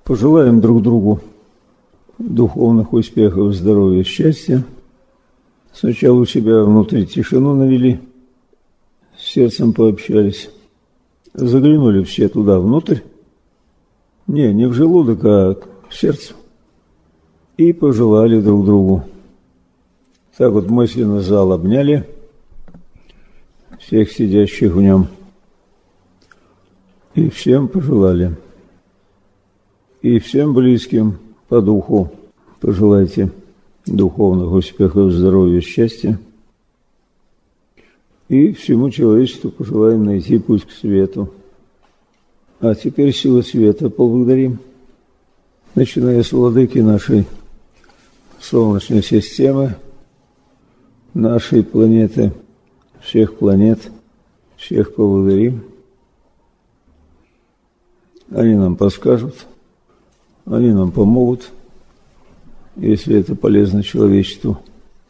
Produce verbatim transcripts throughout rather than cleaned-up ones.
Пожелаем друг другу духовных успехов, здоровья, счастья. Сначала у себя внутри тишину навели, с сердцем пообщались. Заглянули все туда, внутрь. Не, не в желудок, а в сердце. И пожелали друг другу. Так вот мысленно зал обняли, всех сидящих в нем. И всем пожелали. И всем близким по духу пожелайте духовных успехов, здоровья, счастья. И всему человечеству пожелаем найти путь к свету. А теперь силу света поблагодарим, начиная с владыки нашей Солнечной системы, нашей планеты, всех планет, всех поблагодарим. Они нам подскажут, они нам помогут, если это полезно человечеству.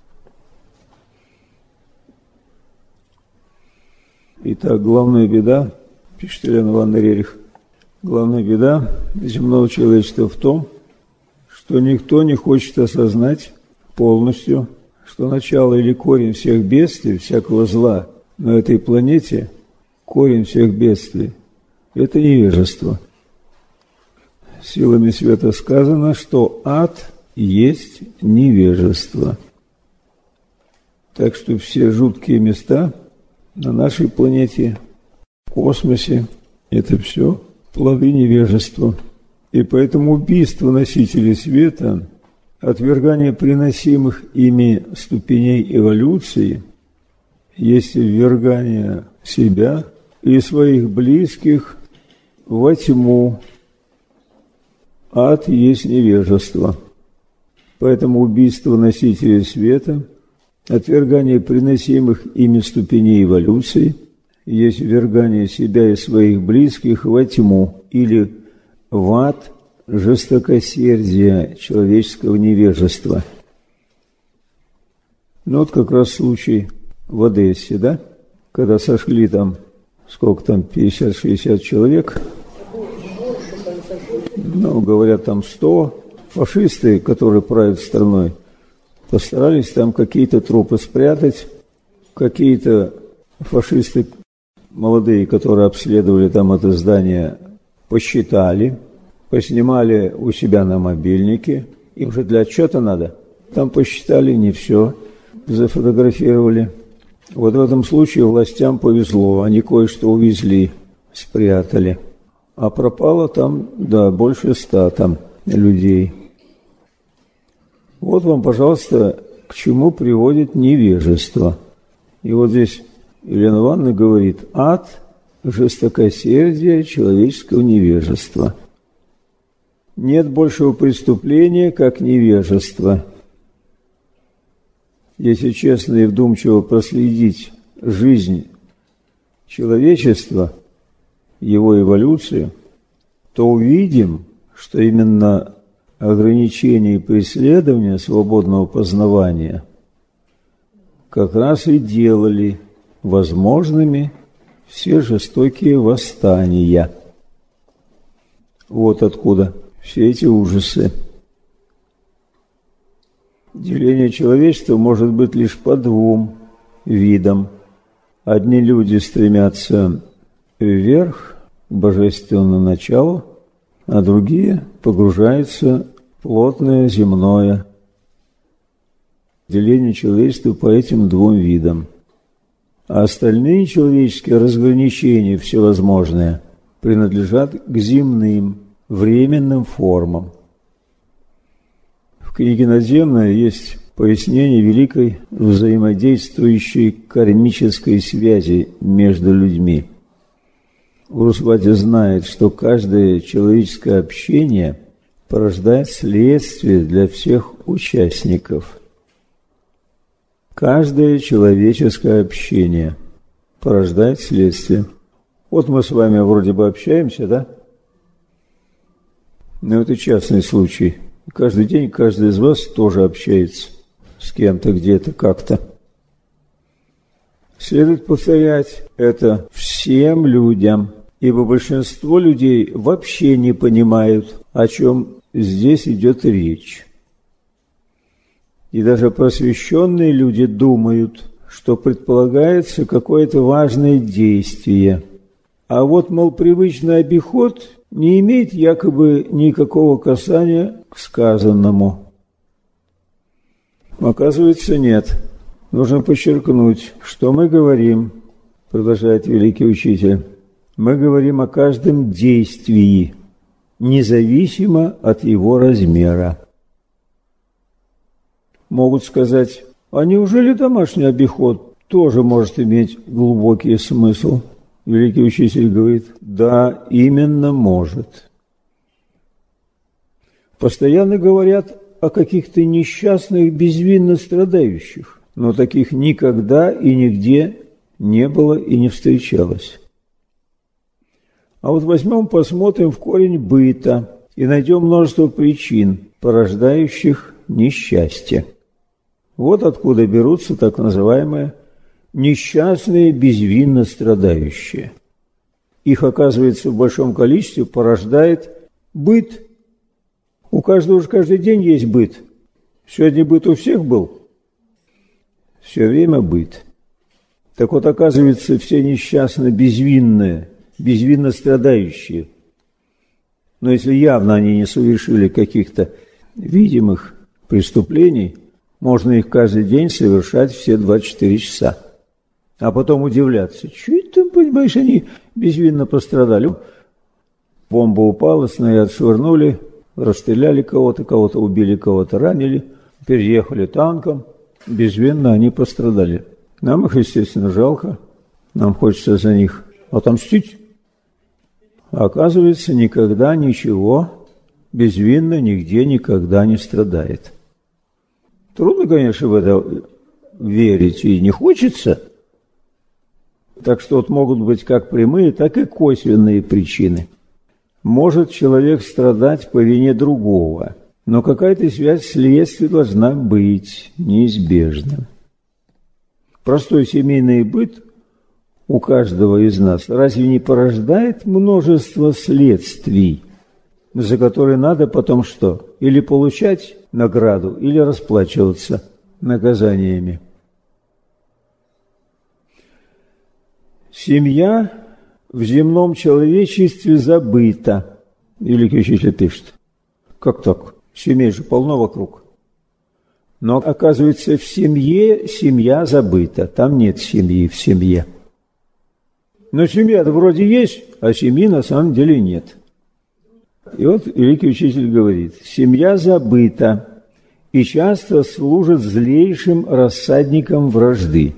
Итак, главная беда, пишет Елена Ивановна Рерих, главная беда земного человечества в том, что никто не хочет осознать полностью, что начало или корень всех бедствий, всякого зла на этой планете, корень всех бедствий – это невежество. Силами света сказано, что ад есть невежество. Так что все жуткие места на нашей планете, в космосе, это все плоды невежества. И поэтому убийство носителей света, отвергание приносимых ими ступеней эволюции, есть ввергание себя и своих близких во тьму. Ад есть невежество. Поэтому убийство носителей света, отвергание приносимых ими ступеней эволюции, есть ввергание себя и своих близких во тьму или в ад жестокосердия человеческого невежества. Ну вот как раз случай в Одессе, да? Когда сошли там, сколько там, пятьдесят-шестьдесят человек, ну, говорят, там сто, фашисты, которые правят страной, постарались там какие-то трупы спрятать, какие-то фашисты молодые, которые обследовали там это здание, посчитали, поснимали у себя на мобильнике, им же для отчета надо, там посчитали не все, зафотографировали. Вот в этом случае властям повезло, они кое-что увезли, спрятали. А пропало там, да, больше ста там людей. Вот вам, пожалуйста, к чему приводит невежество. И вот здесь Елена Ивановна говорит, ад жестокосердия человеческого невежества. Нет большего преступления, как невежество. Если честно и вдумчиво проследить жизнь человечества, его эволюцию, то увидим, что именно ограничения и преследования свободного познавания как раз и делали возможными все жестокие восстания. Вот откуда все эти ужасы. Деление человечества может быть лишь по двум видам. Одни люди стремятся вверх, к божественному началу, а другие погружаются в плотное земное. Деление человечества по этим двум видам. А остальные человеческие разграничения всевозможные принадлежат к земным, временным формам. В книге «Надземная» есть пояснение великой взаимодействующей кармической связи между людьми. Урусвати знает, что каждое человеческое общение порождает следствие для всех участников. Каждое человеческое общение порождает следствие. Вот мы с вами вроде бы общаемся, да? Но это частный случай. Каждый день каждый из вас тоже общается с кем-то, где-то, как-то. Следует повторять это всем людям. ибо большинство людей вообще не понимают, о чем здесь идет речь. И даже просвещенные люди думают, что предполагается какое-то важное действие. А вот, мол, привычный обиход не имеет якобы никакого касания к сказанному. Оказывается, нет. Нужно подчеркнуть, что мы говорим, продолжает великий учитель, мы говорим о каждом действии, независимо от его размера. Могут сказать, а неужели домашний обиход тоже может иметь глубокий смысл? Великий учитель говорит, да, именно может. Постоянно говорят о каких-то несчастных, безвинно страдающих, но таких никогда и нигде не было и не встречалось. А вот возьмем, посмотрим в корень быта и найдем множество причин, порождающих несчастье. Вот откуда берутся так называемые несчастные, безвинно страдающие. Их, оказывается, в большом количестве порождает быт. У каждого же каждый день есть быт. Сегодня быт у всех был. Все время быт. Так вот, оказывается, все несчастно безвинные, безвинно страдающие. Но если явно они не совершили каких-то видимых преступлений, можно их каждый день совершать все двадцать четыре часа. А потом удивляться, что это, понимаешь, они безвинно пострадали. Бомба упала, снаряд швырнули, расстреляли кого-то, кого-то убили, кого-то ранили, переехали танком, безвинно они пострадали. Нам их, естественно, жалко, нам хочется за них отомстить. А оказывается, никогда ничего безвинно нигде никогда не страдает. Трудно, конечно, в это верить и не хочется. Так что вот могут быть как прямые, так и косвенные причины. Может человек страдать по вине другого, но какая-то связь следствия должна быть неизбежна. Простой семейный быт у каждого из нас разве не порождает множество следствий, за которые надо потом что? Или получать награду, или расплачиваться наказаниями. Семья в земном человечестве забыта. Великий учитель пишет. Как так? Семей же полно вокруг. Но, оказывается, в семье семья забыта. Там нет семьи в семье. Но семья-то вроде есть, а семьи на самом деле нет. И вот великий учитель говорит, семья забыта и часто служит злейшим рассадником вражды.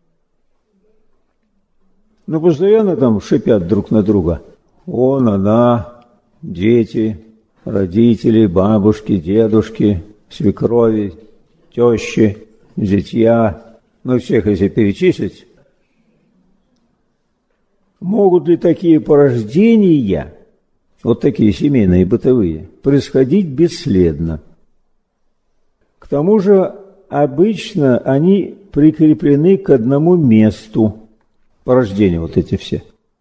Ну, постоянно там шипят друг на друга. Он, она, дети, родители, бабушки, дедушки, свекрови, тещи, зятья. Ну, всех если перечислить. Могут ли такие порождения, вот такие семейные, бытовые, происходить бесследно? К тому же, обычно они прикреплены к одному месту, порождения вот эти все,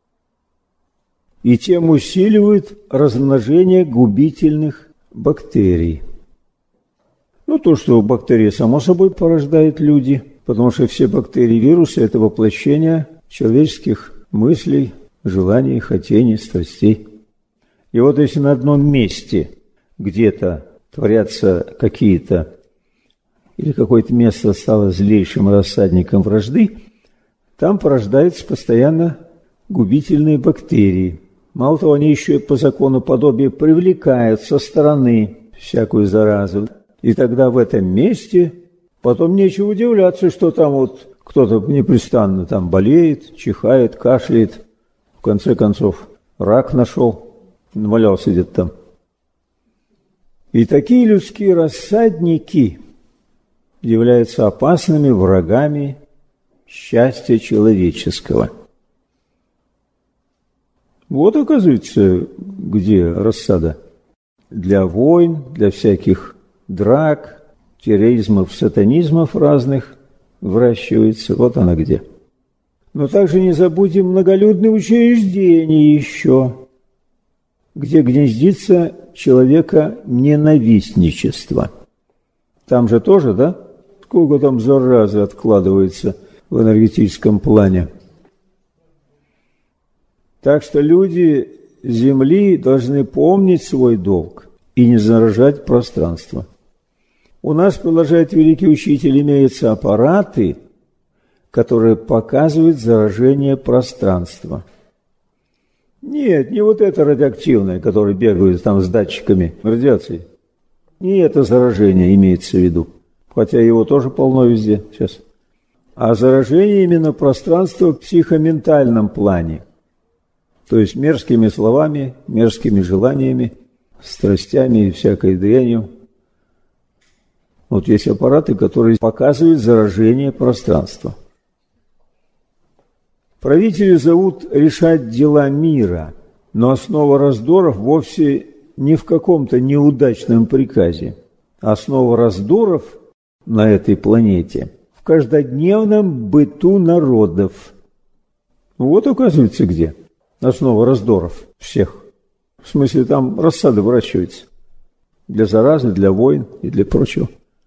и тем усиливают размножение губительных бактерий. Ну, то, что бактерии, само собой, порождают люди, потому что все бактерии, вирусы – это воплощение человеческих мыслей, желаний, хотений, страстей. И вот если на одном месте где-то творятся какие-то, или какое-то место стало злейшим рассадником вражды, там порождаются постоянно губительные бактерии. Мало того, они еще по закону подобия привлекают со стороны всякую заразу. И тогда в этом месте потом нечего удивляться, что там вот кто-то непрестанно там болеет, чихает, кашляет. В конце концов, рак нашел, валялся где-то там. И такие людские рассадники являются опасными врагами счастья человеческого. Вот, оказывается, где рассада. Для войн, для всяких драк, терроризмов, сатанизмов разных выращивается. Вот она где. Но также не забудем многолюдные учреждения еще, где гнездится человека ненавистничество. Там же тоже, да? Сколько там заразы откладывается в энергетическом плане. Так что люди Земли должны помнить свой долг и не заражать пространство. У нас, продолжает великий учитель, имеются аппараты, которые показывают заражение пространства. Нет, не вот это радиоактивное, которое бегает там с датчиками радиации. Не это заражение имеется в виду, хотя его тоже полно везде сейчас. А заражение именно пространства в психоментальном плане. То есть мерзкими словами, мерзкими желаниями, страстями и всякой дрянью. Вот есть аппараты, которые показывают заражение пространства. Правители зовут решать дела мира, но основа раздоров вовсе не в каком-то неудачном приказе. Основа раздоров на этой планете в каждодневном быту народов. Вот оказывается где основа раздоров всех. В смысле, там рассады выращиваются для заразы, для войн и для прочего.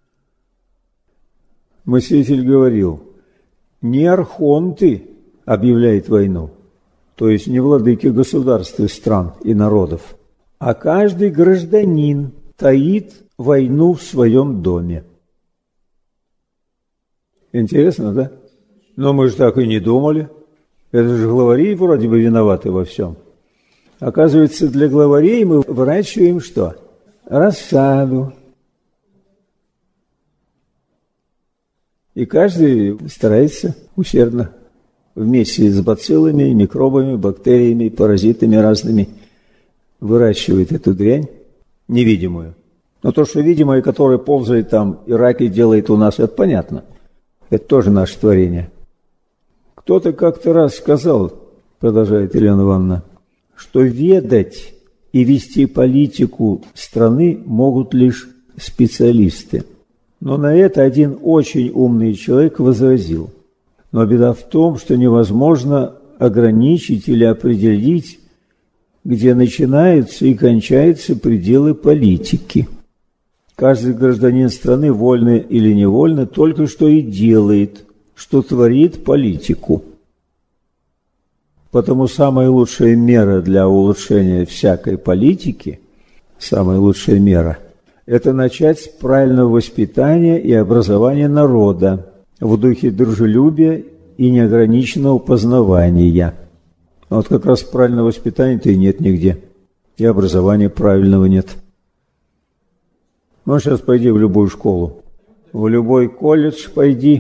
Мыслитель говорил, не архонты объявляют войну, то есть не владыки государств и стран и народов, а каждый гражданин таит войну в своем доме. Интересно, да? Но мы же так и не думали. Это же главари вроде бы виноваты во всем. Оказывается, для главарей мы выращиваем что? Рассаду. И каждый старается усердно вместе с бациллами, микробами, бактериями, паразитами разными выращивает эту дрянь невидимую. Но то, что видимое, которое ползает там и раки делает у нас, это понятно. Это тоже наше творение. Кто-то как-то раз сказал, продолжает Елена Ивановна, что ведать и вести политику страны могут лишь специалисты. Но на это один очень умный человек возразил. Но беда в том, что невозможно ограничить или определить, где начинаются и кончаются пределы политики. Каждый гражданин страны, вольно или невольно, только что и делает, что творит политику. Потому самая лучшая мера для улучшения всякой политики, самая лучшая мера, это начать с правильного воспитания и образования народа в духе дружелюбия и неограниченного познавания. Вот как раз правильного воспитания-то и нет нигде, и образования правильного нет. Ну, сейчас пойди в любую школу, в любой колледж пойди.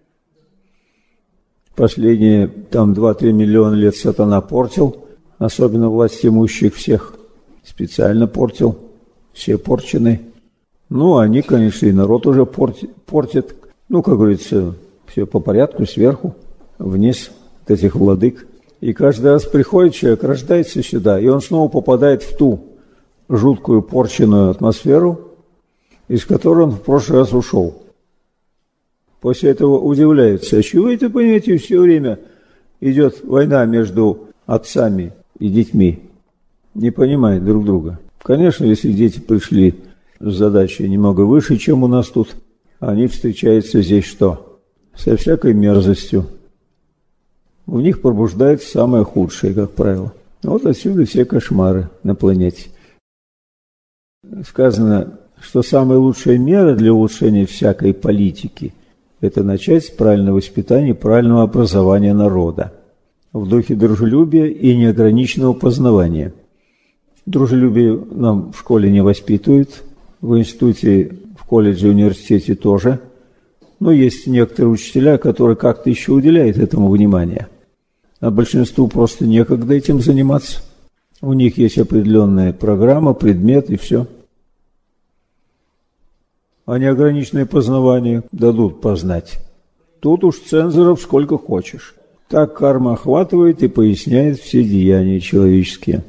Последние там два-три миллиона лет сатана портил, особенно власть имущих всех, специально портил, все порчены. Ну, они, конечно, и народ уже портит, портит. Ну, как говорится, все по порядку, сверху, вниз от этих владык. И каждый раз приходит человек, рождается сюда, и он снова попадает в ту жуткую порченную атмосферу, из которой он в прошлый раз ушел. После этого удивляются, а чего это, понимаете, все время идет война между отцами и детьми, не понимают друг друга. Конечно, если дети пришли с задачей немного выше, чем у нас тут, они встречаются здесь что? Со всякой мерзостью. У них пробуждается самое худшее, как правило. Вот отсюда все кошмары на планете. Сказано, что самая лучшая мера для улучшения всякой политики – это начать с правильного воспитания, правильного образования народа в духе дружелюбия и неограниченного познавания. Дружелюбие нам в школе не воспитывают, в институте, в колледже, университете тоже. Но есть некоторые учителя, которые как-то еще уделяют этому внимание. А большинству просто некогда этим заниматься. У них есть определенная программа, предмет и все. А неограниченное познавание дадут познать. Тут уж цензоров сколько хочешь. Так карма охватывает и поясняет все деяния человеческие.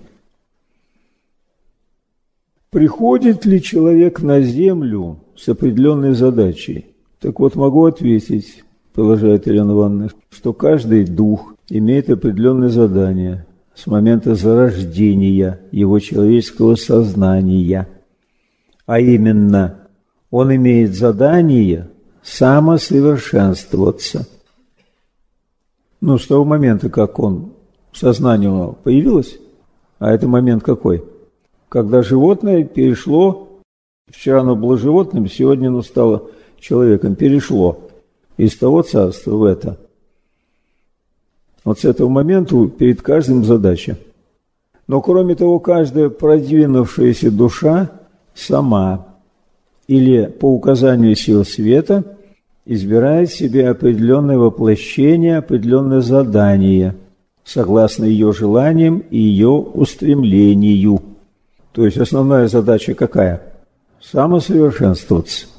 Приходит ли человек на землю с определенной задачей? Так вот, могу ответить. продолжает Елена Ивановна, что каждый дух имеет определенное задание с момента зарождения его человеческого сознания. А именно, он имеет задание самосовершенствоваться. Ну, с того момента, как он, сознание у него появилось, а это момент какой? Когда животное перешло, вчера оно было животным, сегодня оно стало человеком, перешло из того царства в это. Вот с этого момента перед каждым задача. Но кроме того, каждая продвинувшаяся душа сама или по указанию сил света избирает себе определенное воплощение, определенное задание, согласно ее желаниям и ее устремлению. То есть основная задача какая? Самосовершенствоваться.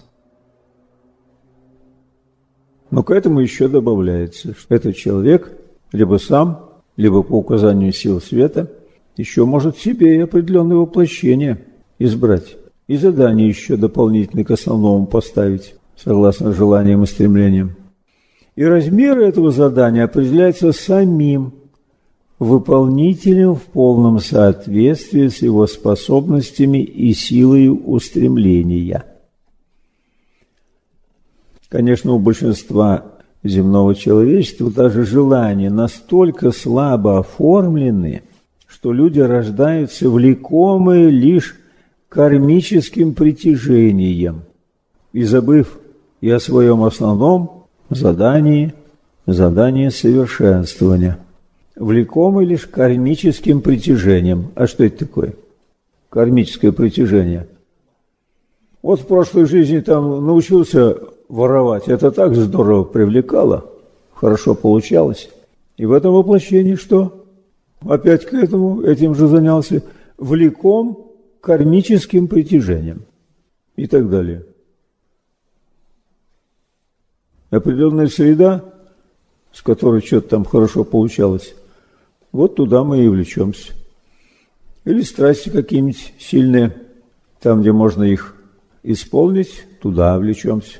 Но к этому еще добавляется, что этот человек либо сам, либо по указанию сил света еще может себе и определенное воплощение избрать. И задание еще дополнительное к основному поставить, согласно желаниям и стремлениям. И размеры этого задания определяются самим выполнителем в полном соответствии с его способностями и силой устремления. Конечно, у большинства земного человечества даже желания настолько слабо оформлены, что люди рождаются влекомые лишь кармическим притяжением и забыв и о своем основном задании, задании совершенствования. Влекомы лишь кармическим притяжением. А что это такое? Кармическое притяжение. Вот в прошлой жизни там научился воровать. Это так здорово привлекало, хорошо получалось. И в этом воплощении что? Опять к этому, этим же занялся. Влеком кармическим притяжением. И так далее. Определенная среда, с которой что-то там хорошо получалось, вот туда мы и влечемся. Или страсти какие-нибудь сильные, там, где можно их исполнить, туда влечемся.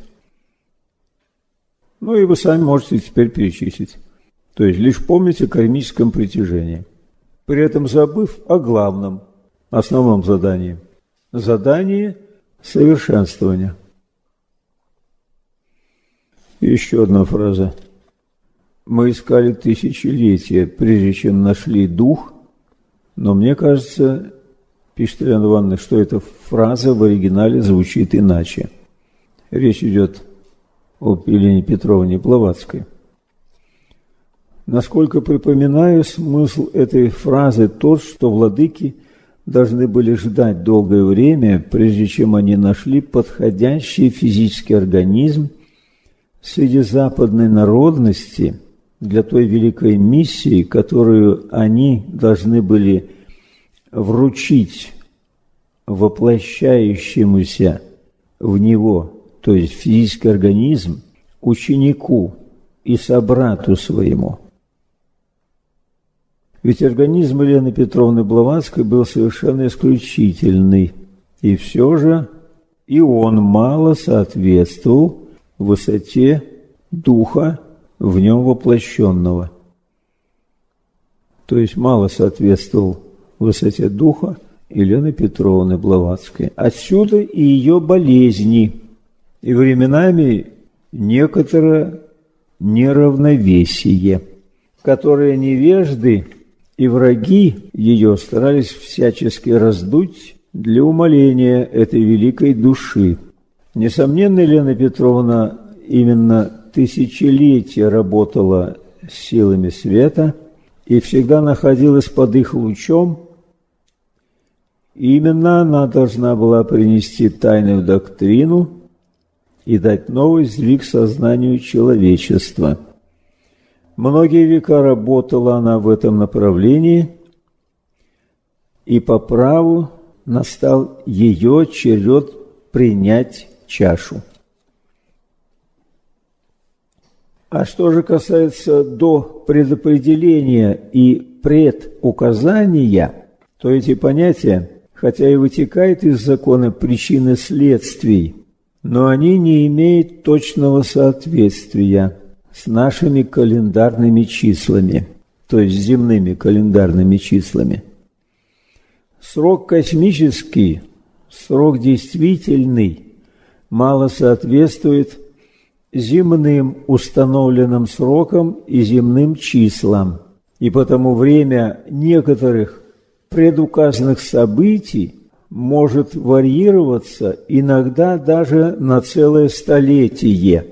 Ну и вы сами можете теперь перечислить. То есть лишь помните о кармическом притяжении, при этом забыв о главном, основном задании. Задании совершенствования. И еще одна фраза. Мы искали тысячелетия, прежде чем нашли дух, но мне кажется, пишет Елена Ивановна, что эта фраза в оригинале звучит иначе. Речь идет об Елене Петровне Блаватской. Насколько припоминаю, смысл этой фразы тот, что владыки должны были ждать долгое время, прежде чем они нашли подходящий физический организм среди западной народности для той великой миссии, которую они должны были вручить воплощающемуся в него, то есть физический организм, ученику и собрату своему. Ведь организм Елены Петровны Блаватской был совершенно исключительный, и все же и он мало соответствовал высоте духа в нем воплощенного. То есть мало соответствовал высоте духа Елены Петровны Блаватской. Отсюда и ее болезни, и временами некоторое неравновесие, которое невежды и враги ее старались всячески раздуть для умаления этой великой души. Несомненно, Елена Петровна именно тысячелетия работала с силами света и всегда находилась под их лучом. И именно она должна была принести тайную доктрину и дать новый сдвиг сознанию человечества. Многие века работала она в этом направлении, и по праву настал ее черед принять чашу. А что же касается до предопределения и предуказания, то эти понятия, хотя и вытекают из закона причин и следствий, но они не имеют точного соответствия с нашими календарными числами, то есть земными календарными числами. Срок космический, срок действительный, мало соответствует земным установленным срокам и земным числам, и потому время некоторых предуказанных событий может варьироваться иногда даже на целое столетие.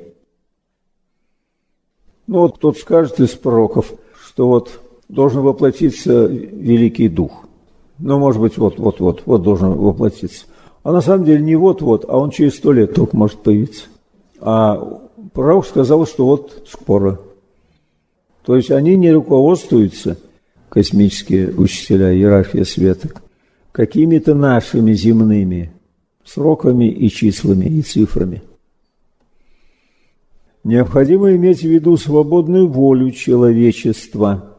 Ну вот кто-то скажет из пророков, что вот должен воплотиться Великий Дух. Ну, может быть, вот-вот-вот, вот должен воплотиться. А на самом деле не вот-вот, а он через сто лет только может появиться. А пророк сказал, что вот скоро. То есть они не руководствуются, космические учителя, иерархия света, какими-то нашими земными сроками и числами, и цифрами. Необходимо иметь в виду свободную волю человечества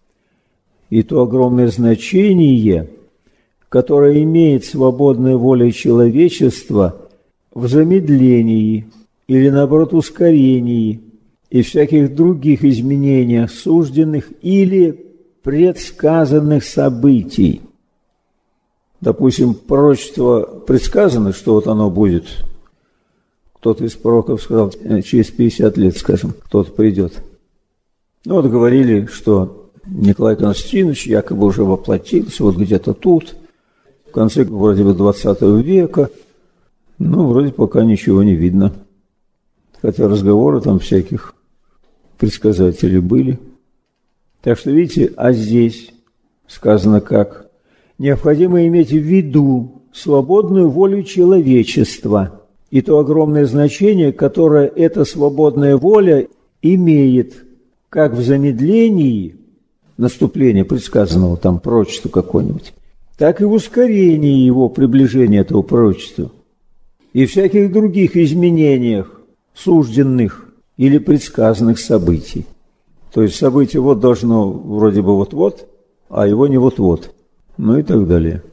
и то огромное значение, которое имеет свободная воля человечества в замедлении или, наоборот, ускорении и всяких других изменениях сужденных или предсказанных событий. Допустим, пророчество предсказано, что вот оно будет. Кто-то из пророков сказал, через пятьдесят лет, скажем, кто-то придет. Ну вот говорили, что Николай Константинович якобы уже воплотился, вот где-то тут, в конце вроде бы двадцатого века. Ну, вроде пока ничего не видно. Хотя разговоры там всяких предсказателей были. Так что, видите, а здесь сказано как? Необходимо иметь в виду свободную волю человечества и то огромное значение, которое эта свободная воля имеет как в замедлении наступления предсказанного там пророчества какого-нибудь, так и в ускорении его приближения этого пророчества и всяких других изменениях сужденных или предсказанных событий. То есть событие вот должно вроде бы вот-вот, а его не вот-вот. Ну и так далее.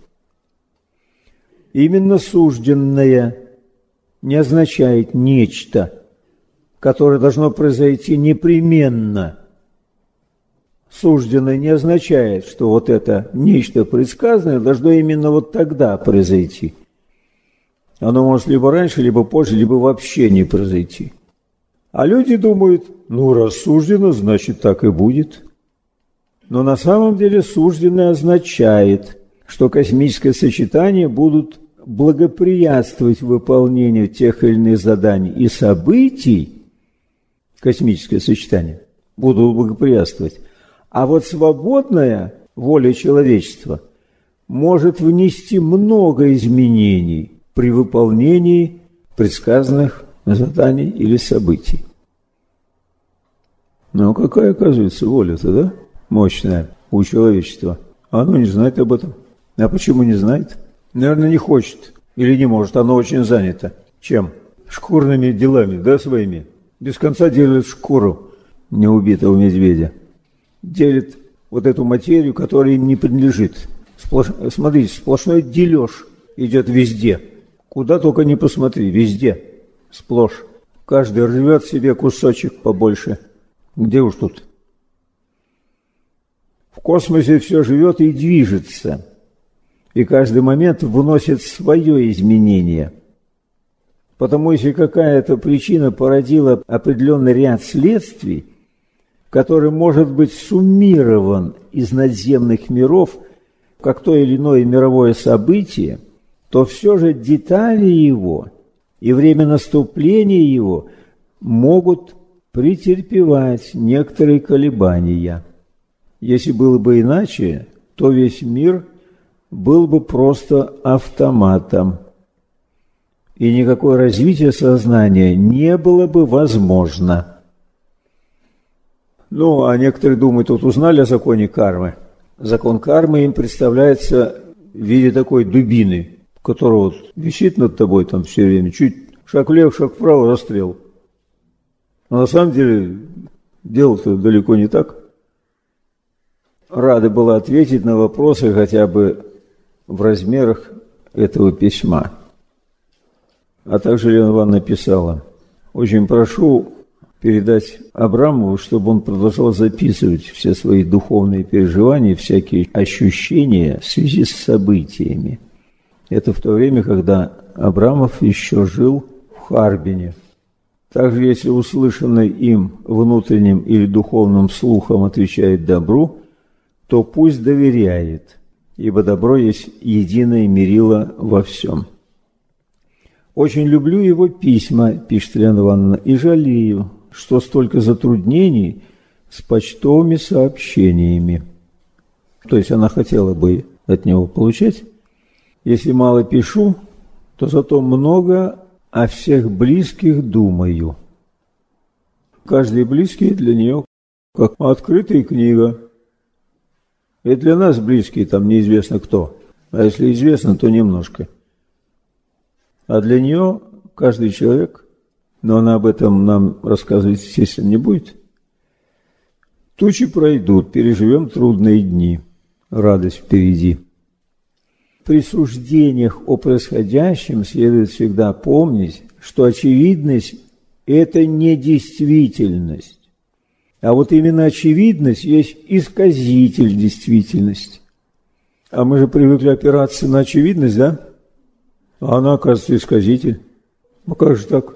Именно сужденное не означает нечто, которое должно произойти непременно. Сужденное не означает, что вот это нечто предсказанное должно именно вот тогда произойти. Оно может либо раньше, либо позже, либо вообще не произойти. А люди думают, ну, раз суждено, значит, так и будет. Но на самом деле сужденное означает, что космические сочетания будут благоприятствовать выполнению тех или иных заданий и событий, космическое сочетание, будут благоприятствовать. А вот свободная воля человечества может внести много изменений при выполнении предсказанных заданий или событий. Ну, какая, оказывается, воля-то, да? Мощная у человечества. А оно не знает об этом. А почему не знает? Наверное, не хочет или не может. Оно очень занято. Чем? Шкурными делами, да, своими. Без конца делит шкуру неубитого медведя. Делит вот эту материю, которая им не принадлежит. Сплош... Смотрите, сплошной дележ идет везде. Куда только не посмотри, везде. Сплошь. Каждый рвет себе кусочек побольше. Где уж тут? В космосе все живет и движется, и каждый момент вносит свое изменение. Потому если какая-то причина породила определенный ряд следствий, который может быть суммирован из надземных миров, как то или иное мировое событие, то все же детали его и время наступления его могут претерпевать некоторые колебания. Если было бы иначе, то весь мир был бы просто автоматом, и никакое развитие сознания не было бы возможно. Ну, а некоторые думают, вот узнали о законе кармы. Закон кармы им представляется в виде такой дубины, которая вот висит над тобой там все время, чуть шаг влево, шаг вправо, расстрел. Но на самом деле дело-то далеко не так. Рада была ответить на вопросы хотя бы в размерах этого письма. А также Елена Ивановна написала: очень прошу передать Абрамову, чтобы он продолжал записывать все свои духовные переживания, всякие ощущения в связи с событиями. Это в то время, когда Абрамов еще жил в Харбине. Также, если услышанное им внутренним или духовным слухом отвечает добру, то пусть доверяет, ибо добро есть единое мерило во всем. Очень люблю его письма, пишет Елена Ивановна, и жалею, что столько затруднений с почтовыми сообщениями. То есть она хотела бы от него получать. Если мало пишу, то зато много о всех близких думаю. Каждый близкий для нее как открытая книга. И для нас близкие там неизвестно кто. А если известно, то немножко. А для нее каждый человек, но она об этом нам рассказывать, естественно, не будет. Тучи пройдут, переживем трудные дни. Радость впереди. При суждениях о происходящем следует всегда помнить, что очевидность – это не действительность. А вот именно очевидность есть исказитель действительности. А мы же привыкли опираться на очевидность, да? А она, оказывается, исказитель. Ну как же так?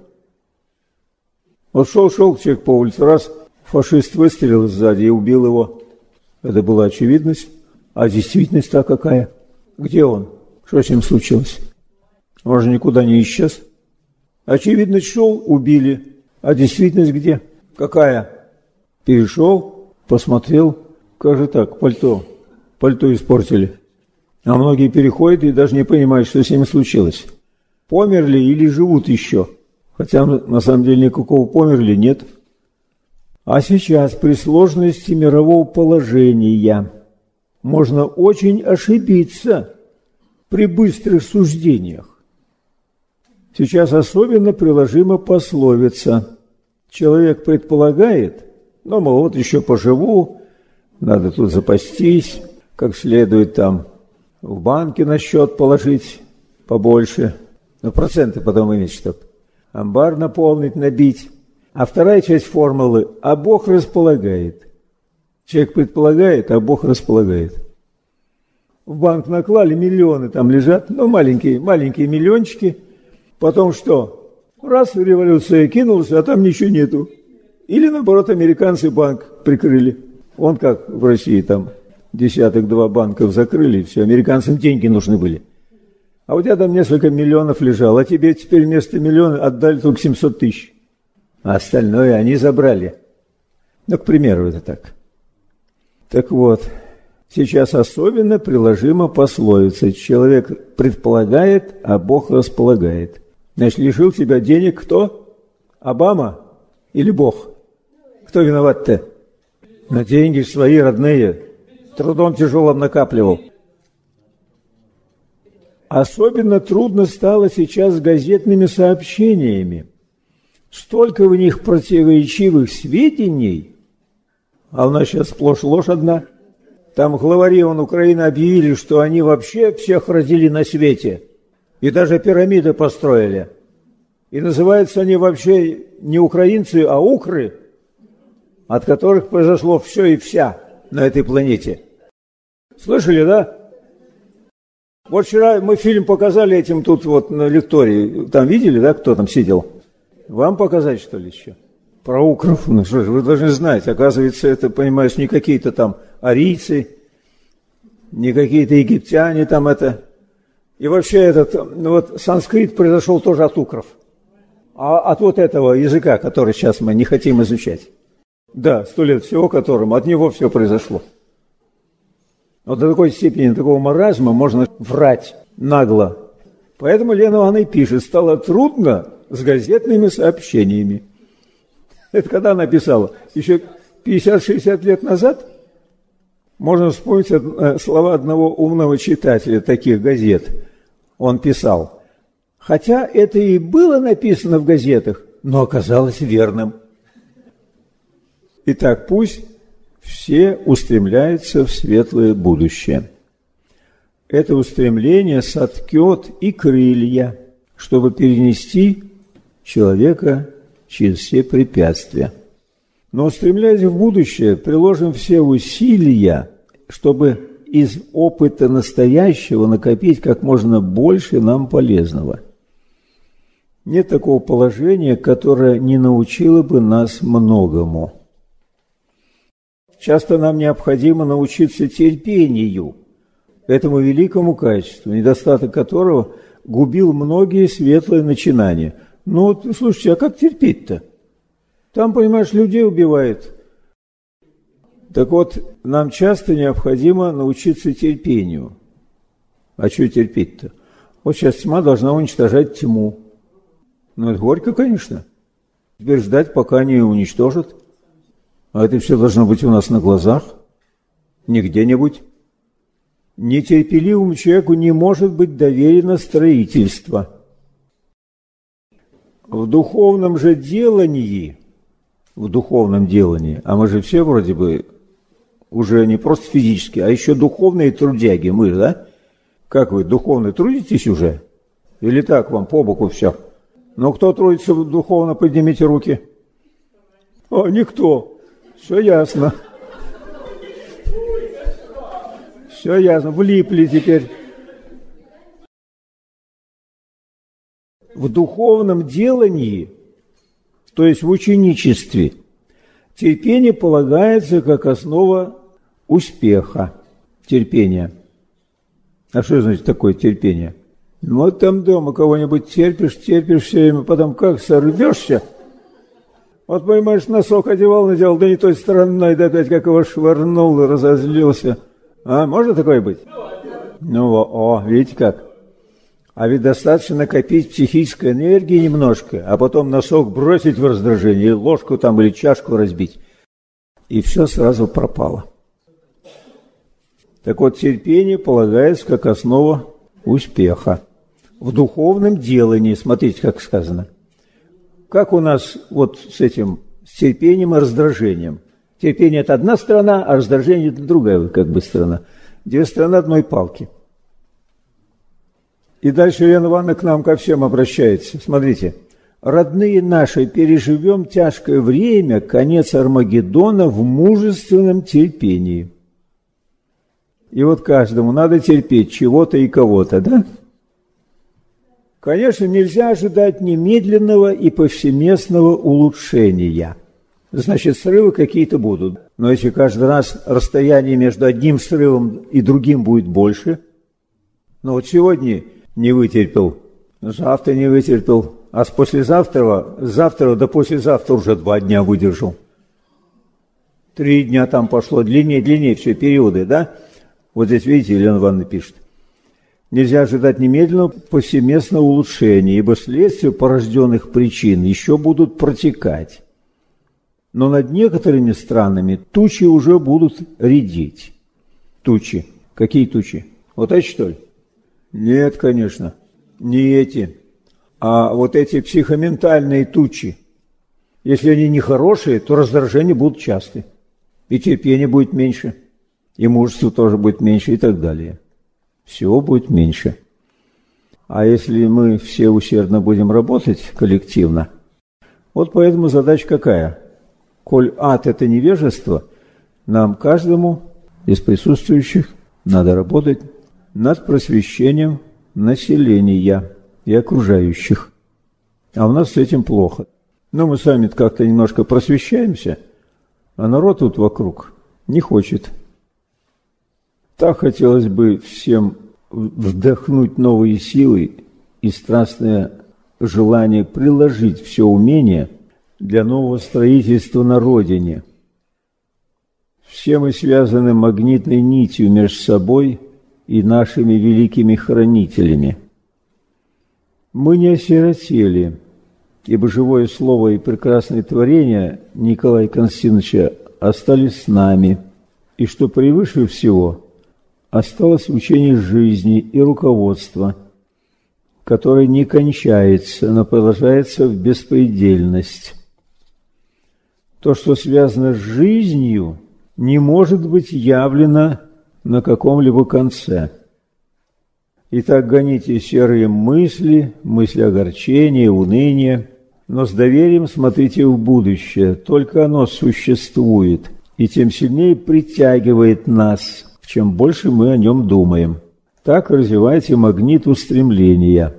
Вот шел-шел человек по улице, раз фашист выстрелил сзади и убил его. Это была очевидность. А действительность-то какая? Где он? Что с ним случилось? Он же никуда не исчез. Очевидность шел, убили. А действительность где? Какая? Перешел, посмотрел. Как же так? Пальто. Пальто испортили. А многие переходят и даже не понимают, что с ними случилось. Померли или живут еще? Хотя на самом деле никакого померли нет. А сейчас при сложности мирового положения можно очень ошибиться при быстрых суждениях. Сейчас особенно приложима пословица. Человек предполагает, ну, мол, вот еще поживу, надо тут запастись, как следует там в банке на счет положить побольше, ну, проценты потом иметь, чтобы амбар наполнить, набить. А вторая часть формулы – а Бог располагает. Человек предполагает, а Бог располагает. В банк наклали, миллионы там лежат, ну, маленькие, маленькие миллиончики. Потом что? Раз, революция кинулась, а там ничего нету. Или, наоборот, американцы банк прикрыли. Он как в России там десяток-два банков закрыли, и все, американцам деньги нужны были. А у тебя там несколько миллионов лежало, а тебе теперь вместо миллиона отдали только семьсот тысяч. А остальное они забрали. Ну, к примеру, это так. Так вот, сейчас особенно приложима пословица. Человек предполагает, а Бог располагает. Значит, лишил тебя денег кто? Обама или Бог? Кто виноват-то? На деньги свои родные. Трудом тяжелым накапливал. Особенно трудно стало сейчас с газетными сообщениями. Столько в них противоречивых сведений, а у нас сейчас сплошь ложь одна. Там главари вон Украины объявили, что они вообще всех родили на свете, и даже пирамиды построили. И называются они вообще не украинцы, а укры, от которых произошло все и вся на этой планете. Слышали, да? Вот вчера мы фильм показали этим тут вот на лектории. Там видели, да, кто там сидел? Вам показать, что ли, еще? Про укров. Ну, что же, вы должны знать. Оказывается, это, понимаешь, не какие-то там арийцы, не какие-то египтяне там это. И вообще этот, ну, вот санскрит произошел тоже от укров. А от вот этого языка, который сейчас мы не хотим изучать. Да, сто лет всего которому, от него все произошло. Вот до такой степени, такого маразма можно врать нагло. Поэтому Лена Ивановна и пишет, стало трудно с газетными сообщениями. Это когда она писала? Еще пятьдесят-шестьдесят лет назад? Можно вспомнить слова одного умного читателя таких газет. Он писал, хотя это и было написано в газетах, но оказалось верным. Итак, пусть все устремляются в светлое будущее. Это устремление соткет и крылья, чтобы перенести человека через все препятствия. Но, устремляясь в будущее, приложим все усилия, чтобы из опыта настоящего накопить как можно больше нам полезного. Нет такого положения, которое не научило бы нас многому. Часто нам необходимо научиться терпению, этому великому качеству, недостаток которого губил многие светлые начинания. Ну, вот, слушайте, а как терпеть-то? Там, понимаешь, людей убивает. Так вот, нам часто необходимо научиться терпению. А что терпеть-то? Вот сейчас тьма должна уничтожать тьму. Ну, это горько, конечно. Теперь ждать, пока не уничтожат. А это все должно быть у нас на глазах. Не где-нибудь. Нетерпеливому человеку не может быть доверено строительство. В духовном же делании, в духовном делании, а мы же все вроде бы уже не просто физически, а еще духовные трудяги, мы же, да? Как вы, духовно трудитесь уже? Или так вам по боку все? Ну, кто трудится духовно, поднимите руки. О, никто. Все ясно. Все ясно. Влипли теперь. В духовном делании, то есть в ученичестве, терпение полагается как основа успеха. Терпение. А что значит такое терпение? Ну, вот там дома кого-нибудь терпишь, терпишь все время, потом как сорвешься. Вот, понимаешь, носок одевал, надевал, да не той стороной, да опять как его швырнул и разозлился. А, может такое быть? Ну, о, видите как? А ведь достаточно накопить психической энергии немножко, а потом носок бросить в раздражение, или ложку там, или чашку разбить. И все сразу пропало. Так вот, терпение полагается как основа успеха. В духовном делании, смотрите, как сказано. Как у нас вот с этим, с терпением и раздражением. Терпение – это одна сторона, а раздражение – это другая как бы сторона. Две стороны одной палки. И дальше Елена Ивановна к нам ко всем обращается. Смотрите. «Родные наши, переживем тяжкое время, конец Армагеддона в мужественном терпении». И вот каждому надо терпеть чего-то и кого-то, да? Конечно, нельзя ожидать немедленного и повсеместного улучшения. Значит, срывы какие-то будут. Но если каждый раз расстояние между одним срывом и другим будет больше, ну вот сегодня не вытерпел, завтра не вытерпел, а с послезавтра, с завтра до послезавтра уже два дня выдержал. Три дня там пошло, длиннее, длиннее все периоды, да? Вот здесь, видите, Елена Ивановна пишет. Нельзя ожидать немедленного повсеместного улучшения, ибо следствия порожденных причин еще будут протекать. Но над некоторыми странами тучи уже будут редеть. Тучи. Какие тучи? Вот эти, что ли? Нет, конечно, не эти. А вот эти психоментальные тучи. Если они нехорошие, то раздражения будут часты. И терпение будет меньше. И мужество тоже будет меньше и так далее. Всего будет меньше. А если мы все усердно будем работать коллективно, вот поэтому задача какая? Коль ад – это невежество, нам каждому из присутствующих надо работать над просвещением населения и окружающих. А у нас с этим плохо. Но мы сами как-то немножко просвещаемся, а народ тут вокруг не хочет. Так хотелось бы всем вдохнуть новые силы и страстное желание приложить все умение для нового строительства на Родине. Все мы связаны магнитной нитью между собой и нашими великими хранителями. Мы не осиротели, ибо живое слово и прекрасные творения Николая Константиновича остались с нами, и что превыше всего – осталось учение жизни и руководства, которое не кончается, но продолжается в беспредельность. То, что связано с жизнью, не может быть явлено на каком-либо конце. Итак, гоните серые мысли, мысли огорчения, уныния, Но с доверием смотрите в будущее, только оно существует, и тем сильнее притягивает нас, чем больше мы о нем думаем. Так развивайте магнит устремления.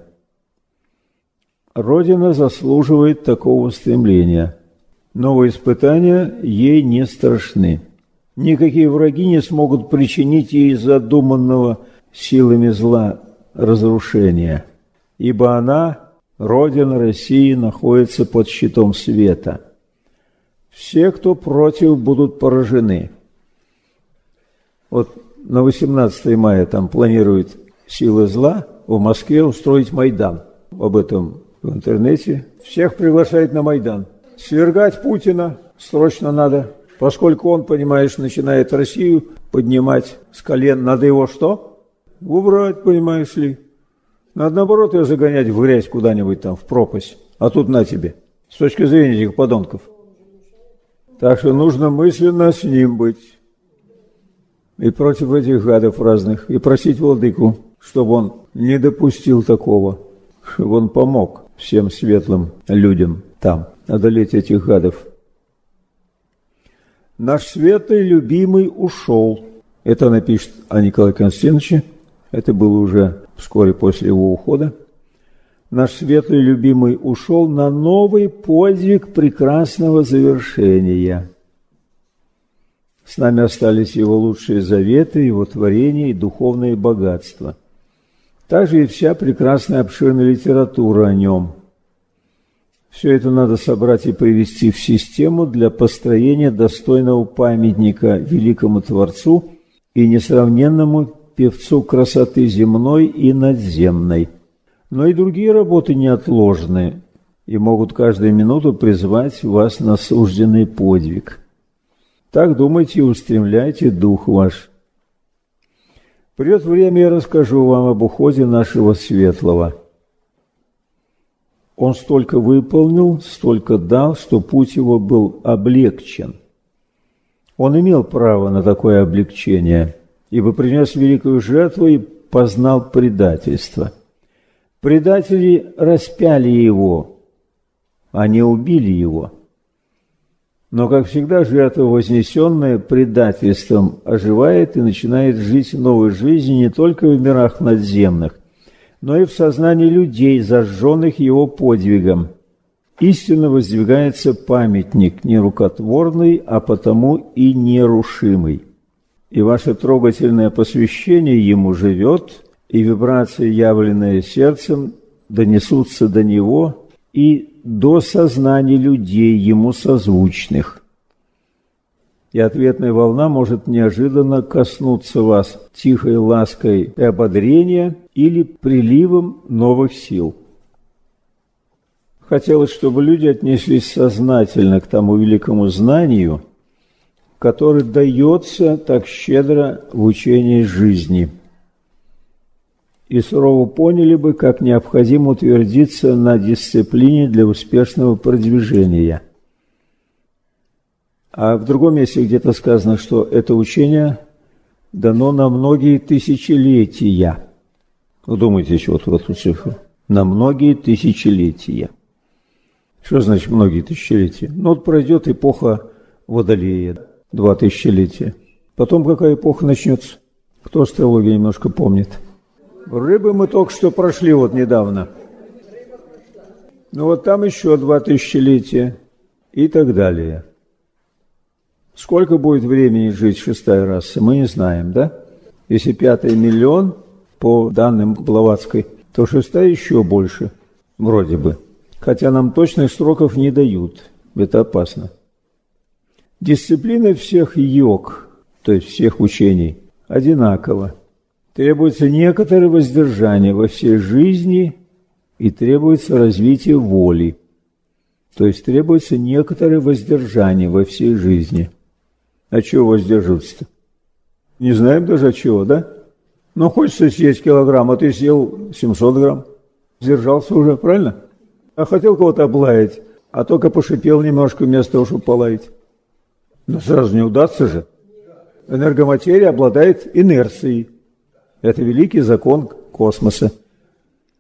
Родина заслуживает такого стремления. Новые испытания ей не страшны. Никакие враги не смогут причинить ей задуманного силами зла разрушения, ибо она, Родина России, находится под щитом света. Все, кто против, будут поражены. Вот на восемнадцатое мая там планируют силы зла в Москве устроить Майдан. Об этом в интернете. Всех приглашают на Майдан. Свергать Путина срочно надо, поскольку он, понимаешь, начинает Россию поднимать с колен. Надо его что? Убрать, понимаешь ли. Надо, наоборот, ее загонять в грязь куда-нибудь там, в пропасть. А тут на тебе, с точки зрения этих подонков. Так что нужно мысленно с ним быть. И против этих гадов разных. И просить владыку, чтобы он не допустил такого. Чтобы он помог всем светлым людям там одолеть этих гадов. Наш светлый любимый ушел. Это напишет о Николае Константиновиче. Это было уже вскоре после его ухода. Наш светлый любимый ушел на новый подвиг прекрасного завершения. С нами остались его лучшие заветы, его творения и духовные богатства. Также и вся прекрасная обширная литература о нем. Все это надо собрать и привести в систему для построения достойного памятника великому Творцу и несравненному певцу красоты земной и надземной. Но и другие работы неотложны и могут каждую минуту призвать вас на сужденный подвиг. Так думайте и устремляйте дух ваш. Придет время, я расскажу вам об уходе нашего светлого. Он столько выполнил, столько дал, что путь его был облегчен. Он имел право на такое облегчение, ибо принес великую жертву и познал предательство. Предатели распяли его, а не убили его. Но, как всегда, жертва, вознесенная предательством, оживает и начинает жить новой жизнью не только в мирах надземных, но и в сознании людей, зажженных его подвигом. Истинно воздвигается памятник не рукотворный, а потому и нерушимый. И ваше трогательное посвящение ему живет, и вибрации, явленные сердцем, донесутся до него и до сознания людей, ему созвучных. И ответная волна может неожиданно коснуться вас тихой лаской и ободрения или приливом новых сил. Хотелось, чтобы люди отнеслись сознательно к тому великому знанию, которое дается так щедро в учении жизни, и сурово поняли бы, как необходимо утвердиться на дисциплине для успешного продвижения. А в другом месте где-то сказано, что это учение дано на многие тысячелетия. Удумайтесь вот в эту цифру. На многие тысячелетия. Что значит многие тысячелетия? Ну вот пройдет эпоха Водолея, два тысячелетия. Потом какая эпоха начнется? Кто астрологию немножко помнит? Рыбы мы только что прошли вот недавно. Ну вот там еще два тысячелетия и так далее. Сколько будет времени жить шестая раса, мы не знаем, да? Если пятый миллион, по данным Блаватской, то шестая еще больше, вроде бы. Хотя нам точных сроков не дают, это опасно. Дисциплина всех йог, то есть всех учений, одинакова. Требуется некоторое воздержание во всей жизни и требуется развитие воли. То есть требуется некоторое воздержание во всей жизни. А чего воздерживаться-то? Не знаем даже от чего, да? Ну, хочется съесть килограмм, а ты съел семьсот грамм. Сдержался уже, правильно? А хотел кого-то облаять, а только пошипел немножко вместо того, чтобы полаять. Но сразу не удастся же. Энергоматерия обладает инерцией. Это великий закон космоса.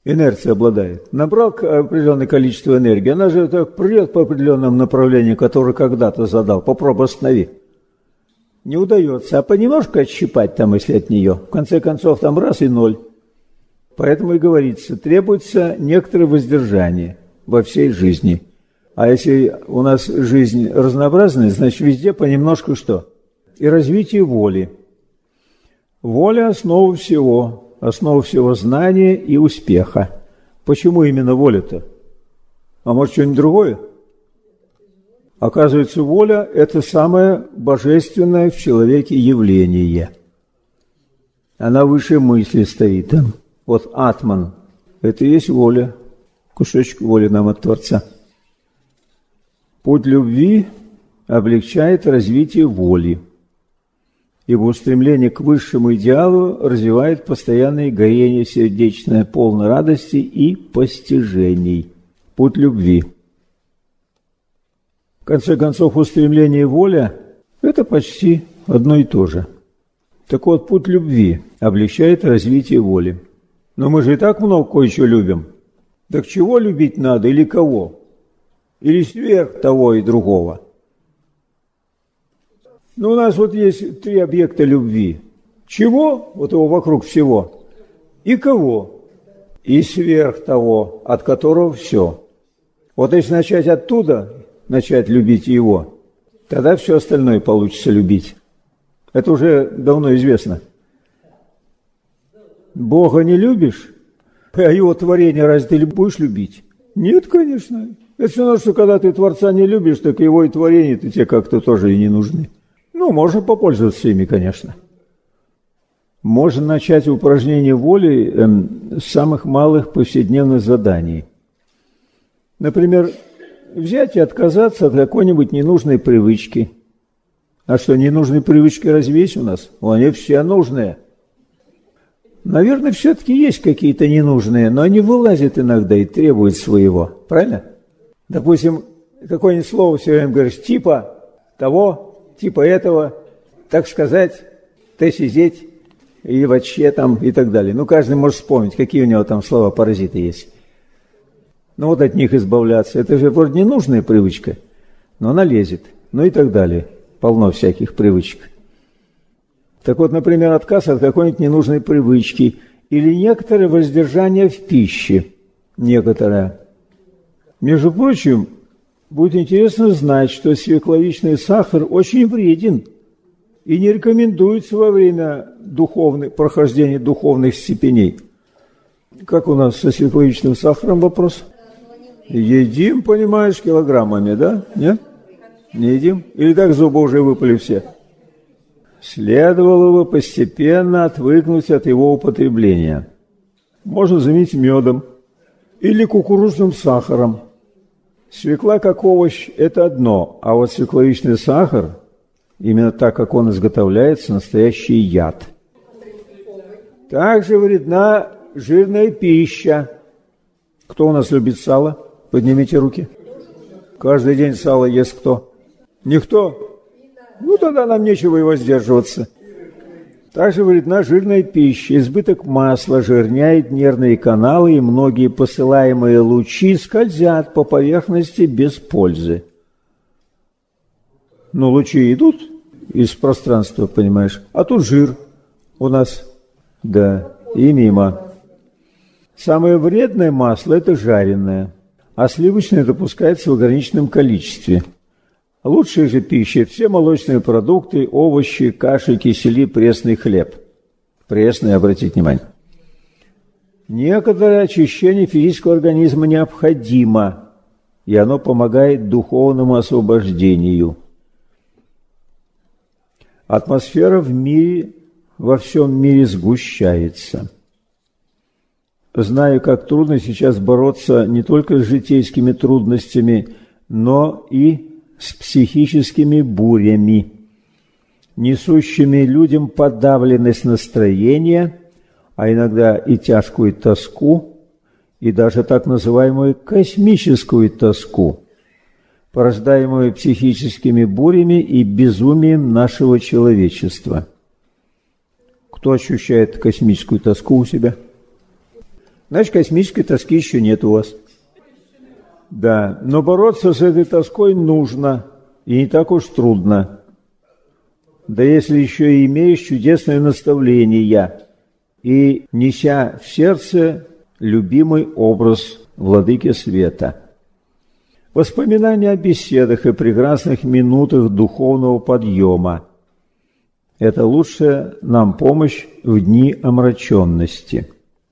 инерция обладает. Набрал определенное количество энергии, она же так прет по определенному направлению, которое когда-то задал. Попробуй останови. Не удается, а понемножку отщипать там, если от нее. В конце концов, там раз и ноль. Поэтому и говорится, требуется некоторое воздержание во всей жизни. А если у нас жизнь разнообразная, значит, везде понемножку что? И развитие воли. Воля – основа всего, основа всего знания и успеха. Почему именно воля-то? А может, что-нибудь другое? Оказывается, воля – это самое божественное в человеке явление. Она выше мысли стоит там. Вот атман – это и есть воля, кусочек воли нам от Творца. Путь любви облегчает развитие воли, ибо устремление к высшему идеалу развивает постоянное горение сердечное, полной радости и постижений. Путь любви. В конце концов, устремление и воля – это почти одно и то же. Так вот, путь любви облегчает развитие воли. Но мы же и так много кое-чего любим. Так чего любить надо или кого? Или сверх того и другого? Ну, у нас вот есть три объекта любви. Чего? Вот его вокруг всего. И кого? И сверх того, от которого все. Вот если начать оттуда, начать любить его, тогда все остальное получится любить. Это уже давно известно. Бога не любишь, а его творение разве ты будешь любить? Нет, конечно. Это все равно, что когда ты Творца не любишь, так его и творение-то тебе как-то тоже и не нужны. Ну, можно попользоваться ими, конечно. Можно начать упражнение воли эм, с самых малых повседневных заданий. Например, взять и отказаться от какой-нибудь ненужной привычки. А что, ненужные привычки разве есть у нас? Они все нужные. Наверное, все-таки есть какие-то ненужные, но они вылазят иногда и требуют своего. Правильно? Допустим, какое-нибудь слово все время говоришь, типа того, типа этого, так сказать, ты сидеть, и вообще там, и так далее. Ну, каждый может вспомнить, какие у него там слова-паразиты есть. Ну, вот от них избавляться. Это же вроде ненужная привычка, но она лезет. Ну, и так далее. Полно всяких привычек. Так вот, например, отказ от какой-нибудь ненужной привычки или некоторое воздержание в пище. Некоторое. Между прочим, будет интересно знать, что свекловичный сахар очень вреден и не рекомендуется во время духовных, прохождения духовных степеней. Как у нас со свекловичным сахаром вопрос? Едим, понимаешь, килограммами, да? Нет? Не едим? Или так зубы уже выпали все? Следовало бы постепенно отвыкнуть от его употребления. Можно заменить медом или кукурузным сахаром. Свекла как овощ – это одно, а вот свекловичный сахар, именно так, как он изготовляется, настоящий яд. Также вредна жирная пища. Кто у нас любит сало? Поднимите руки. Каждый день сало ест кто? Никто? Ну, тогда нам нечего и воздерживаться. Также вредна жирная пища. Избыток масла жирняет нервные каналы, и многие посылаемые лучи скользят по поверхности без пользы. Ну, лучи идут из пространства, понимаешь, а тут жир у нас, да, и мимо. Самое вредное масло – это жареное, а сливочное допускается в ограниченном количестве. Лучшая же пища – все молочные продукты, овощи, каши, кисели, пресный хлеб. Пресный, обратите внимание. Некоторое очищение физического организма необходимо, и оно помогает духовному освобождению. Атмосфера в мире, во всем мире сгущается. Знаю, как трудно сейчас бороться не только с житейскими трудностями, но и с психическими бурями, несущими людям подавленность настроения, а иногда и тяжкую тоску, и даже так называемую космическую тоску, порождаемую психическими бурями и безумием нашего человечества. Кто ощущает космическую тоску у себя? Значит, космической тоски еще нет у вас. Да, но бороться с этой тоской нужно, и не так уж трудно. Да если еще и имеешь чудесное наставление, и неся в сердце любимый образ Владыки Света. Воспоминания о беседах и прекрасных минутах духовного подъема – это лучшая нам помощь в дни омраченности.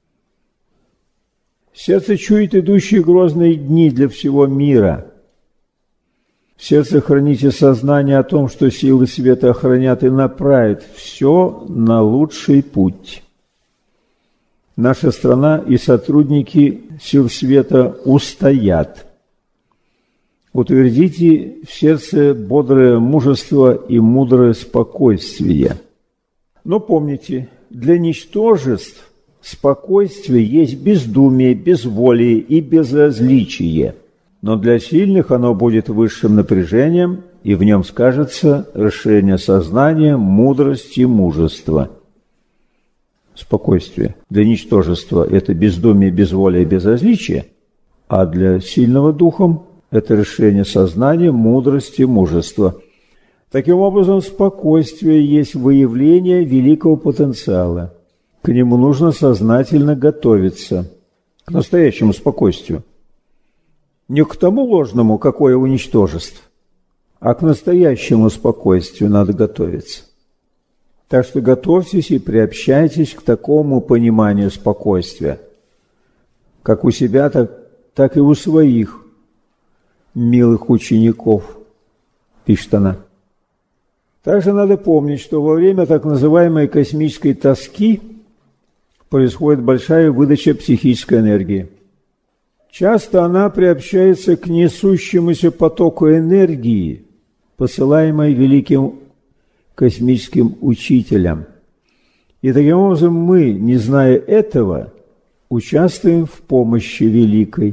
Сердце чует идущие грозные дни для всего мира. В сердце храните сознание о том, что силы света охранят и направят все на лучший путь. Наша страна и сотрудники сил света устоят. Утвердите в сердце бодрое мужество и мудрое спокойствие. Но помните, для ничтожеств спокойствие есть бездумие, безволие и безразличие. Но для сильных оно будет высшим напряжением, и в нем скажется расширение сознания, мудрость и мужество. Спокойствие для ничтожества – это бездумие, безволие и безразличие, а для сильного духом – это расширение сознания, мудрости и мужества. Таким образом, спокойствие есть выявление великого потенциала. К нему нужно сознательно готовиться, к настоящему спокойствию. Не к тому ложному, какое у ничтожеств, а к настоящему спокойствию надо готовиться. Так что готовьтесь и приобщайтесь к такому пониманию спокойствия, как у себя, так, так и у своих милых учеников, пишет она. Также надо помнить, что во время так называемой космической тоски происходит большая выдача психической энергии. Часто она приобщается к несущемуся потоку энергии, посылаемой великим космическим учителям. И таким образом мы, не зная этого, участвуем в помощи великой.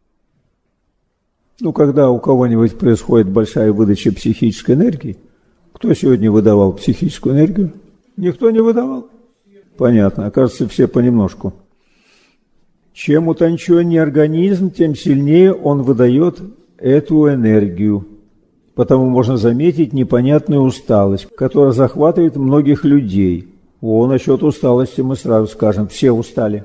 Ну, когда у кого-нибудь происходит большая выдача психической энергии, кто сегодня выдавал психическую энергию? Никто не выдавал? Понятно, окажется, все понемножку. Чем утонченнее организм, тем сильнее он выдает эту энергию. Потому можно заметить непонятную усталость, которая захватывает многих людей. О, насчет усталости мы сразу скажем, все устали.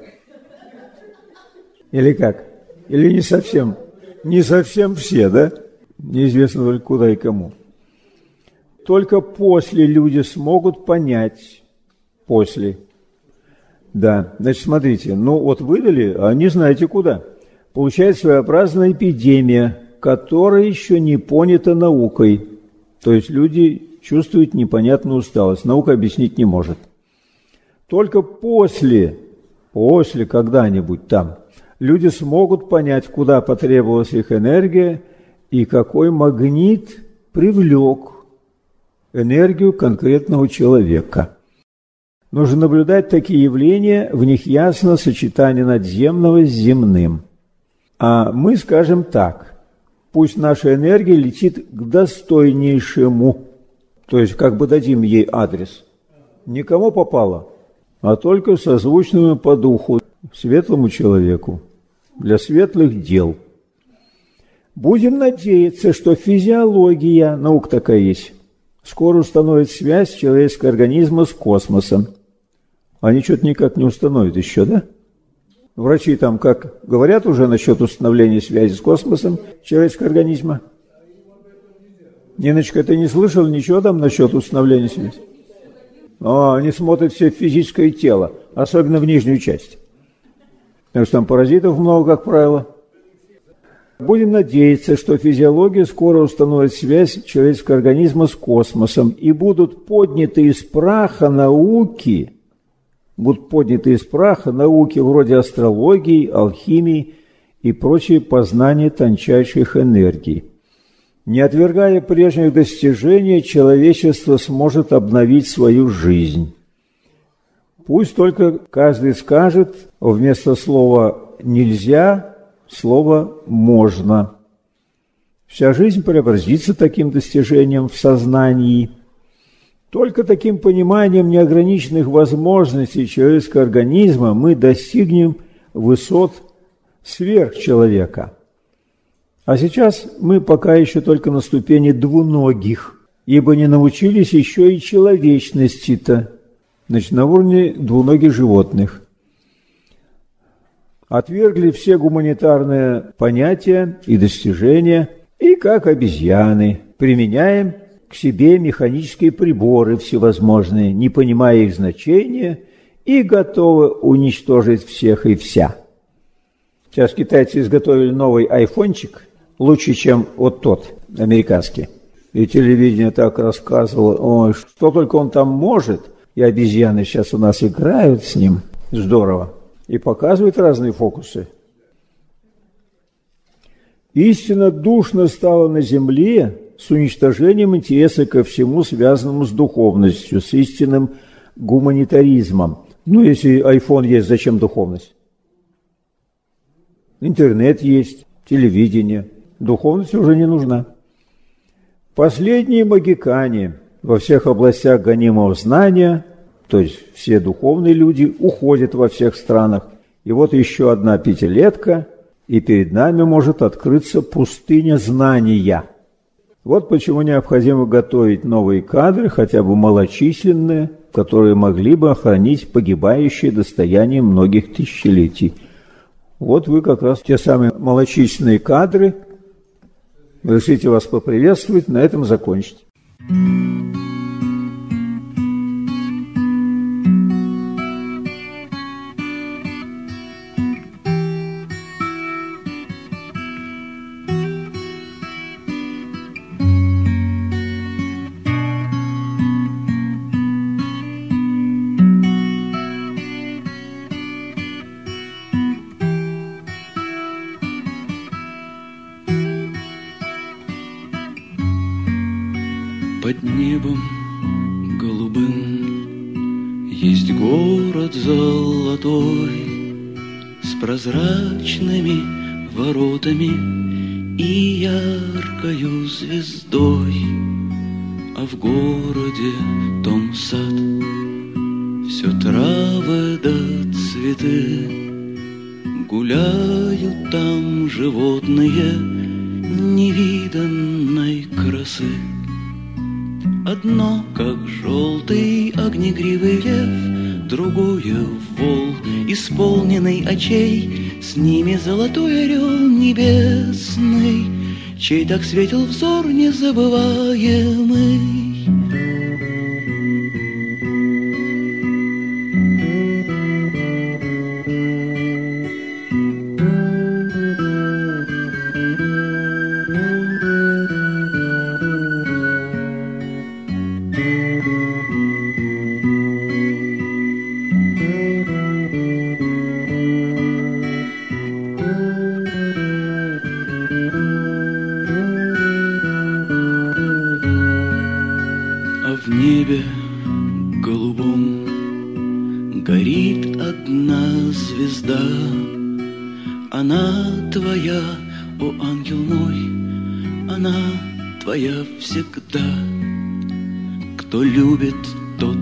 Или как? Или не совсем? Не совсем все, да? Неизвестно только куда и кому. Только после люди смогут понять. После. Да, значит, смотрите, ну вот выдали, а не знаете куда. Получается своеобразная эпидемия, которая еще не понята наукой. То есть люди чувствуют непонятную усталость. Наука объяснить не может. Только после, после когда-нибудь там, люди смогут понять, куда потребовалась их энергия и какой магнит привлек энергию конкретного человека. Нужно наблюдать такие явления, в них ясно сочетание надземного с земным. А мы скажем так: пусть наша энергия летит к достойнейшему, то есть как бы дадим ей адрес. Никому попало, а только созвучному по духу, светлому человеку, для светлых дел. Будем надеяться, что физиология, наука такая есть, скоро установит связь человеческого организма с космосом. Они что-то никак не установят еще, да? Врачи там как говорят уже насчет установления связи с космосом человеческого организма? Ниночка, ты не слышал ничего там насчет установления связи? О, они смотрят все в физическое тело, особенно в нижнюю часть. Потому что там паразитов много, как правило. Будем надеяться, что физиология скоро установит связь человеческого организма с космосом и будут подняты из праха науки, будут подняты из праха науки вроде астрологии, алхимии и прочие познания тончайших энергий. Не отвергая прежних достижений, человечество сможет обновить свою жизнь. Пусть только каждый скажет вместо слова «нельзя» слово «можно». Вся жизнь преобразится таким достижением в сознании. Только таким пониманием неограниченных возможностей человеческого организма мы достигнем высот сверхчеловека. А сейчас мы пока еще только на ступени двуногих, ибо не научились еще и человечности-то, значит, на уровне двуногих животных. Отвергли все гуманитарные понятия и достижения, и, как обезьяны, применяем к себе механические приборы всевозможные, не понимая их значения, и готовы уничтожить всех и вся. Сейчас китайцы изготовили новый айфончик, лучше, чем вот тот, американский. И телевидение так рассказывало, ой, что только он там может, и обезьяны сейчас у нас играют с ним, здорово, и показывают разные фокусы. Истинно душно стало на земле с уничтожением интереса ко всему, связанному с духовностью, с истинным гуманитаризмом. Ну, если айфон есть, зачем духовность? Интернет есть, телевидение. Духовность уже не нужна. Последние могикане во всех областях гонимого знания, то есть все духовные люди, уходят во всех странах. И вот еще одна пятилетка, и перед нами может открыться пустыня знания. Вот почему необходимо готовить новые кадры, хотя бы малочисленные, которые могли бы охранить погибающие достояния многих тысячелетий. Вот вы как раз те самые малочисленные кадры. Разрешите вас поприветствовать, на этом закончить. Под небом голубым есть город золотой с прозрачными воротами и яркою звездой, а в городе том сад, все травы да цветы, гуляют там животные невиданной красы. Одно, как желтый огнегривый лев, другое вол, исполненный очей, с ними золотой орел небесный, чей так светил взор незабываемый. В небе голубом горит одна звезда. Она твоя, о ангел мой, она твоя всегда. Кто любит, тот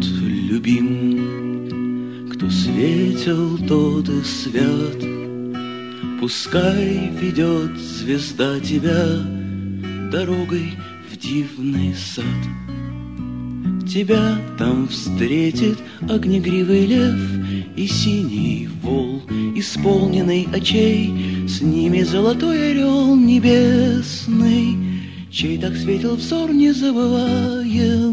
любим, кто светел, тот и свят. Пускай ведет звезда тебя дорогой в дивный сад. Тебя там встретит огнегривый лев и синий вол, исполненный очей, с ними золотой орел небесный, чей так светил взор незабываемый.